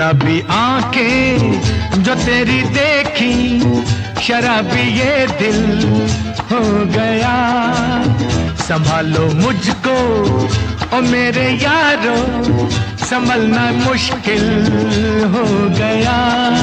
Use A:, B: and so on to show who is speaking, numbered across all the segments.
A: शराबी आंखें जो तेरी देखी, शराबी ये दिल हो गया। संभालो मुझको ओ मेरे यारो, संभलना मुश्किल हो गया।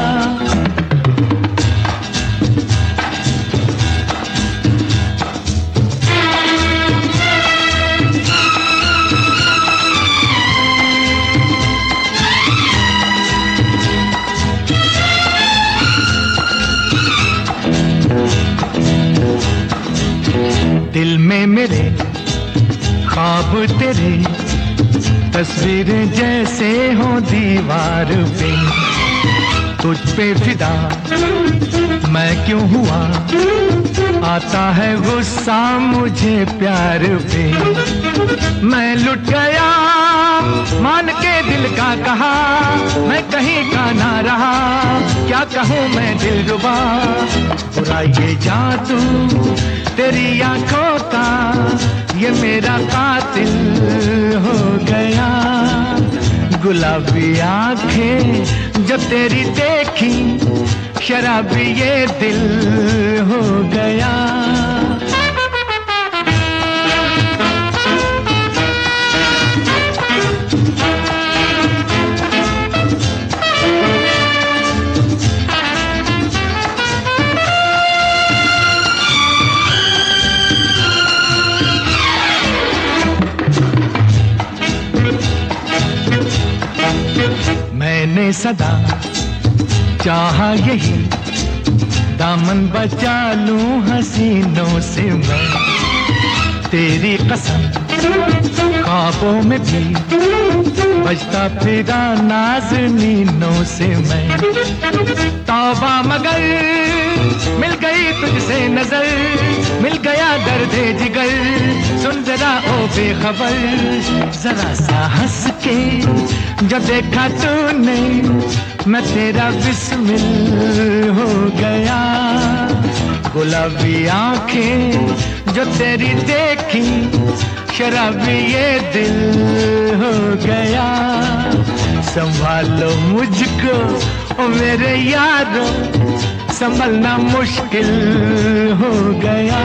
A: दिल में मेरे ख्वाब तेरे, तस्वीरें जैसे हो दीवार पे। तुझ पे फिदा मैं क्यों हुआ, आता है गुस्सा मुझे प्यार पे। मैं लुट गया मान के दिल का कहा, मैं कहीं का ना रहा, क्या कहूँ मैं दिलरुबा। बुरा ये जादू तेरी आंखों का, ये मेरा कातिल हो गया। गुलाबी आंखें जो तेरी देखी, शराबी ये दिल हो गया। मैंने सदा चाहा यही, दामन बचा लूं हसीनों से मैं। तेरी कसम ख्वाबों में भी बजता फिरा नाज़नीनों से मैं। तौबा मगर मिल गई तुझसे नजर, मिल गया दर्दे जिगर। सुन जरा ओ बेखबर, जरा सा हंस के जब देखा तूने, मैं तेरा बिस्मिल हो गया। गुलाबी आंखें जो तेरी देखी, शराबी ये दिल हो गया। संभालो मुझको ओ मेरे यारो, संभलना मुश्किल हो गया।